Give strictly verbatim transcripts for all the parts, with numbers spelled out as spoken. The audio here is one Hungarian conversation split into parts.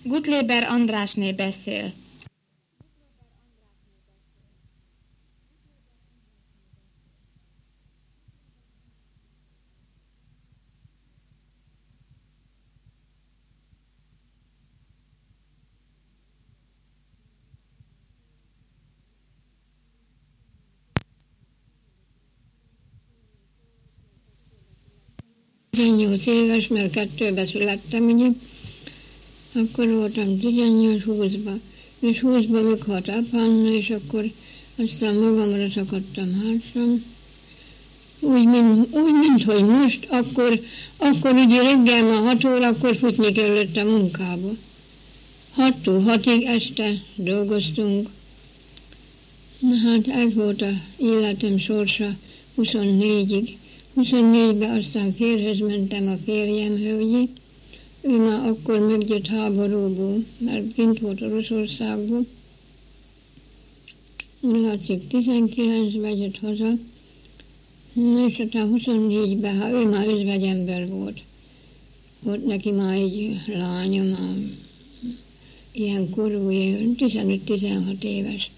Gutléber Andrásné beszél. tizennyolc éves, mert kettőbe születtem, ugye. Akkor voltam tizennyolc húszba, és húszba meghalt apám, és akkor aztán magamra szakadtam hátra. Úgy, mint, úgy, mint hogy most, akkor, akkor ugye reggel már hat órakor futni kellett a munkába. Hattól hatig este dolgoztunk. Na hát ez volt az életem sorsa huszonnégyig. huszonnégyben aztán férjhez mentem a férjemhöz, ugye. Ő már akkor megjött háborúból, mert kint volt Oroszországban. Látszik, tizenkilencben jött haza, és aztán huszonnégyben, ha ő már özvegyember volt. Volt neki már egy lánya, már ilyen korú, tizenöt-tizenhat éves.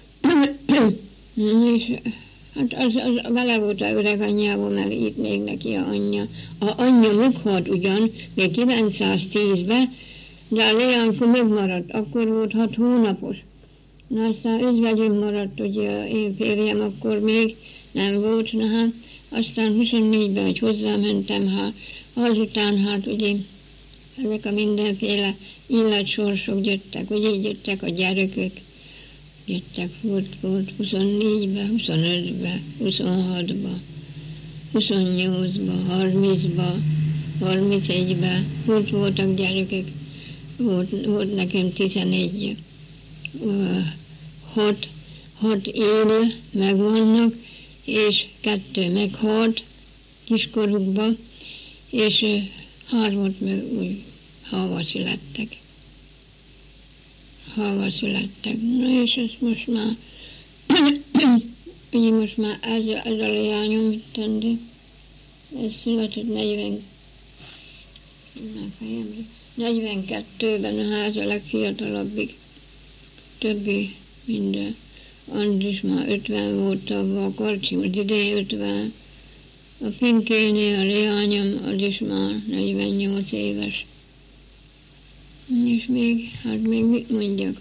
És hát az, az vele volt a öreg anyjával, mert itt még neki a anyja. A anyja meghalt ugyan, még kilencszáztízben, de a Leánkó megmaradt, akkor volt hat hónapos. Na aztán özvegyem maradt, ugye én férjem akkor még nem volt, na hát aztán huszonnégyben, hogy hozzámentem, hát azután hát ugye ezek a mindenféle illatsorsok jöttek, ugye így jöttek a gyerekek. Jöttek, volt, volt huszonnégyben, huszonötben, huszonhatban, huszonnyolcban, harmincban, harmincegyben, volt voltak gyerekek, volt, volt nekem tizenegy, hat, hat él megvannak, és kettő meghalt kiskorukban, és hármat meg úgy halva születtek. Halva születtek. Na és ezt most már, ugye most már ez, ez a leányom, mit tenni, ez született negyven, negyvenkettőben, a ház a legfiatalabbik, többi minden. Andris már ötven volt, a Karcsi, az idén ötven, a Finkéné, a leányom, az is már negyvennyolc éves. És még, hát még mit mondjak?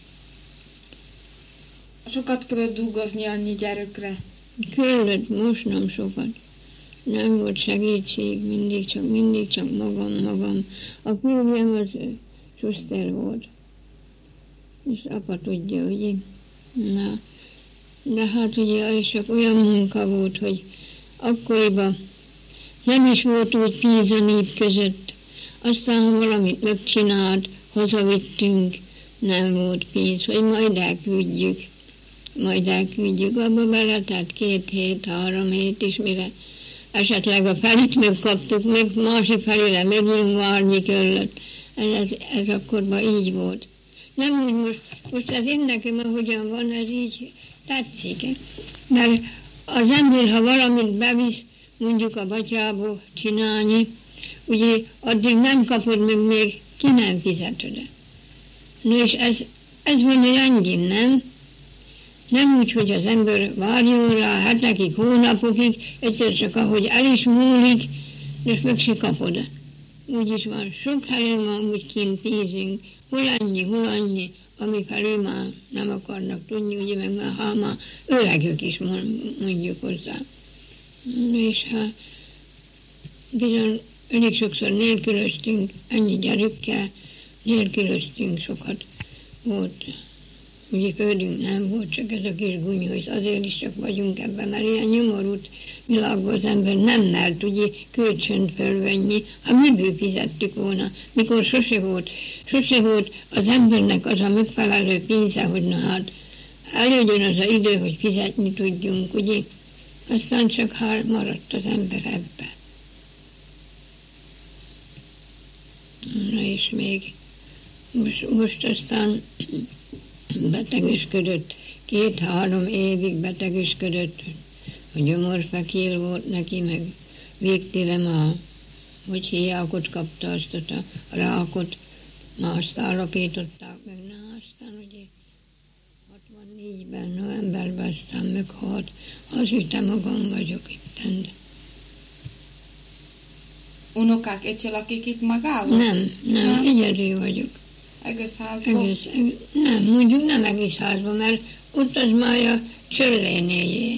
Sokat kellett dolgozni annyi gyerekre? Kellett, most nem sokat. Nem volt segítség, mindig csak, mindig csak magam, magam. A férjem az Schuster volt. És apa tudja, ugye? Na, de hát ugye az csak olyan munka volt, hogy akkoriban nem is volt úgy pénz a nép között. Aztán, ha valamit megcsinált, hazavittünk, nem volt pénz, hogy majd elküldjük. Majd elküldjük, abba beletett két hét, három hét is, mire esetleg a felit megkaptuk, meg másik felére megint várni kellett. Ez, ez, ez akkorban így volt. Nem úgy most, most ez én nekem, ahogyan van, ez így tetszik. Mert az ember, ha valamit bevisz, mondjuk a batyába csinálni, ugye addig nem kapod meg, még ki nem fizeted. No és ez, ez van a rendjén, nem? Nem úgy, hogy az ember várjon rá hetekig, hónapokig, egyszer csak ahogy el is múlik, és meg se kapod. Úgy is van, sok helyen van úgy kint pénzünk, hol annyi, hol annyi, ami felül már nem akarnak tudni, ugye meg már, ha már öregök is mondjuk hozzá. És ha bizony elég sokszor nélkülöztünk, ennyi gyerekkel, nélkülöztünk sokat. Volt, ugye földünk nem volt, csak ez a kis gunyhúz, azért is csak vagyunk ebben, mert ilyen nyomorult világban az ember nem mert ugye kölcsönt fölvenni, ha miből fizettük volna, mikor sose volt, sose volt az embernek az a megfelelő pénze, hogy na hát előjön az a idő, hogy fizetni tudjunk, ugye, aztán csak hál maradt az ember ebbe. Na és még most, most aztán betegesködött, két-három évig betegesködött, a gyomorfekél volt neki, meg végtére már, hogy hiákot kapta azt a rákot, Na, azt állapították meg, na, aztán ugye hatvannégyben, novemberben aztán meghalt. Az, hogy te magam vagyok itten. Unokák egyszer lakik itt magával? Nem, nem, nem, egyedül vagyok. Egész házban? Egész, egész, nem, mondjuk nem egész házban, mert ott az már a Csöllénéjé.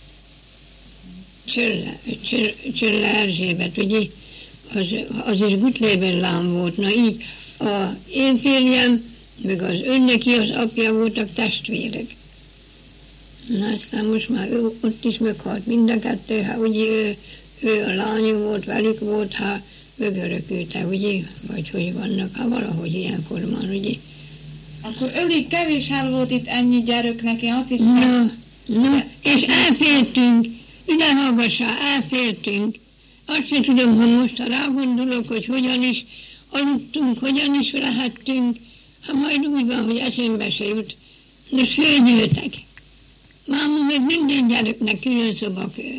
Csölle, Csölle, Csölle Erzsébet, ugye, az, az is Gutlében lám volt. Na így, a én férjem, meg az önneki, az apja voltak testvérek. Na aztán most már ő ott is meghalt mind a kettő, hát ugye ő, ő a lánya volt, velük volt, hát megörökülte, ugye, vagy hogy vannak, hát valahogy ilyen formán, ugye. Akkor elég kevés hely volt itt ennyi gyeröknek, én azt hittem. Na, na, és elfértünk, ide hallgassál, elfértünk. Azt sem tudom, ha most rágondolok, hogy hogyan is aludtunk, hogyan is lehettünk, ha majd úgy van, hogy eszembe se jut. De főnyőtek. Máma meg minden gyereknek külön szobakő.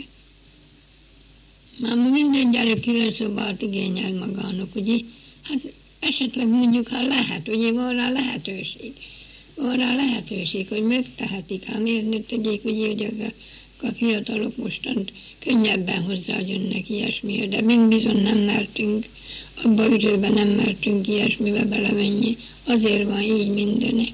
Máma minden gyerek külön szobát igényel magának, ugye? Hát esetleg mondjuk, ha lehet, ugye van rá lehetőség. Van rá lehetőség, hogy megtehetik, ha miért ne tegyék, ugye, hogy a, a fiatalok mostant könnyebben hozzájönnek ilyesmiért, de mi bizony nem mertünk, abban időben nem mertünk ilyesmibe belemenni. Azért van így minden.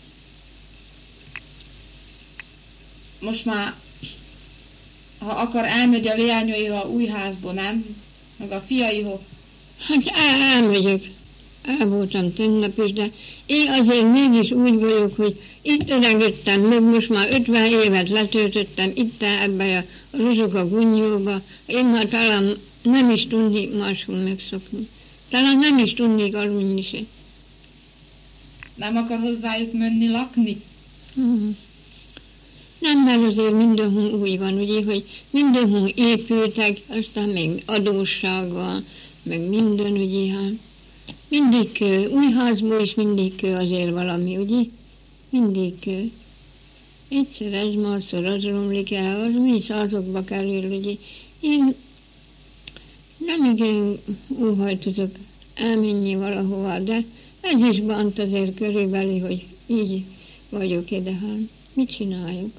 Most már, ha akar, elmegy a leányaival új házba, nem? Meg a fiaihoz. Hát el, elmegyek. El voltam tegnap is, de én azért mégis úgy vagyok, hogy itt öregedtem meg, most már ötven évet letöltöttem itt ebbe a Rozsoka Gunnyóba. Én már talán nem is tudnék máshol megszokni. Talán nem is tudnék aludni se. Nem akar hozzájuk menni lakni? Hmm. Nem, mert azért mindenhol úgy van, ugye, hogy mindenhol épültek, aztán még adósság van, meg minden, ugye, hát. Mindig kő, új házból is mindig kő azért valami, ugye? Mindig kő. Egyszer ez, másszor az romlik el, az mi százokba kerül, ugye? Én nem igen óhajtozok elmenni valahová, de ez is bánt azért körülbelül, hogy így vagyok ide, hát mit csináljuk?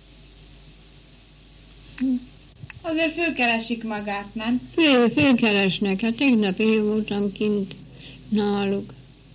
Hm. Azért fölkeresik magát, nem? Fő, fölkeresnek, hát tegnap én voltam kint náluk.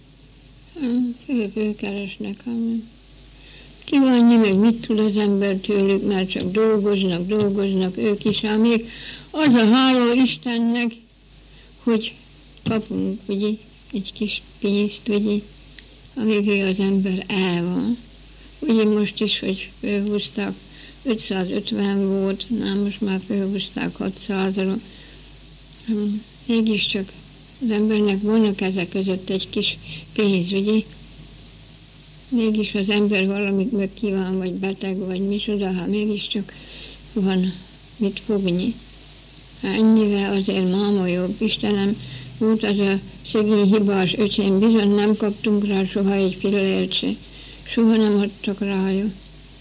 Fő, fölkeresnek, hát kívánni meg mit tud az ember tőlük, mert csak dolgoznak, dolgoznak ők is, hát még az a háló Istennek, hogy kapunk, ugye, egy kis pénzt, ugye, amíg az ember el van. Ugye most is, hogy fölhúzták, ötszázötven volt, na most már fölhúzták hatszázra. Mégiscsak az embernek vannak ezek között egy kis pénz, ugye? Mégis az ember valamit meg kíván, vagy beteg, vagy micsoda, ha mégiscsak van mit fogni. Hát ennyivel azért máma jobb, Istenem, volt az a szegény hibás öcsém, bizony nem kaptunk rá soha egy fillért se. Soha nem adtak rája.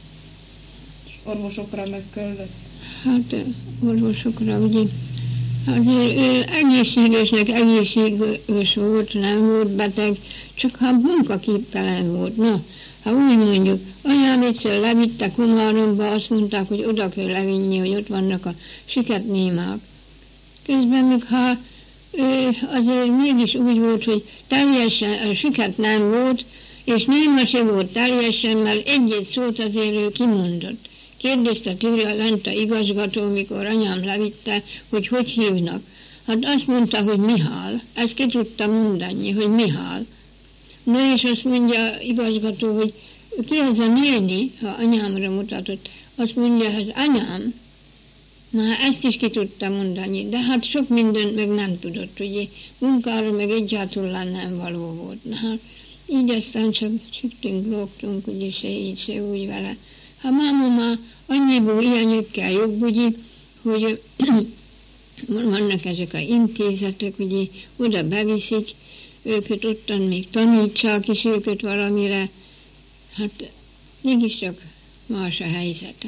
Orvosokra megköllött. Hát orvosokra, ugye. Azért ő egészségesnek egészséges volt, nem volt beteg, csak ha munkaképtelen volt. Na, ha úgy mondjuk, anyám egyszer levitte Komáromba, azt mondták, hogy oda kell levinni, hogy ott vannak a siketnémák. Közben meg ha ő azért mégis úgy volt, hogy teljesen a siket nem volt, és néma se volt teljesen, mert egy-egy szót azért ő kimondott. Kérdezte tőle lent a igazgató, mikor anyám levitte, hogy hogy hívnak. Hát azt mondta, hogy Mihál. Ezt ki tudta mondani, hogy Mihál. No és azt mondja igazgató, hogy ki az a néni, ha anyámra mutatott. Azt mondja, hogy anyám. Na, ezt is ki tudta mondani, de hát sok mindent meg nem tudott, ugye. Munkára meg egyáltalán nem való volt. Na, hát így aztán csak csüktünk, lógtunk, ugye se így, se úgy vele. Ha máma már annyiból ilyenekkel jobb, ugye, hogy vannak ezek az intézetek, ugye, oda beviszik, őket ottan még tanítsák is őket valamire. Hát mégiscsak más a helyzete.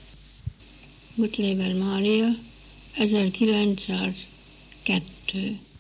Gutleber Mária, ezerkilencszázkettő.